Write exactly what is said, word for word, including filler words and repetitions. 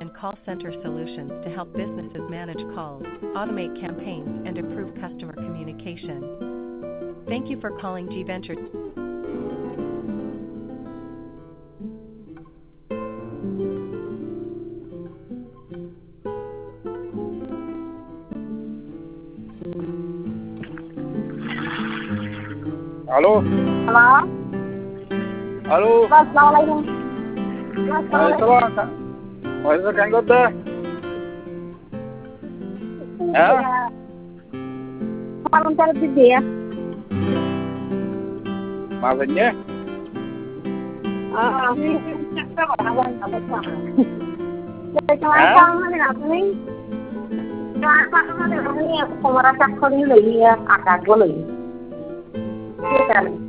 and call center solutions to help businesses manage calls, automate campaigns, and improve customer communication. Thank you for calling G Venture. Alo. Halo. Alo. Assalamualaikum. Waalaikumsalam. Waalaikumsalam kang Gota. Hah? Kalau mencari bibi ya. Maksudnya? Ah, ini kita berawan apa sih? Jadi kelihatan mana apa nih? Kelihatan mana ini aku merasa kau ini lagi ya, agak gue lagi. Iya kan?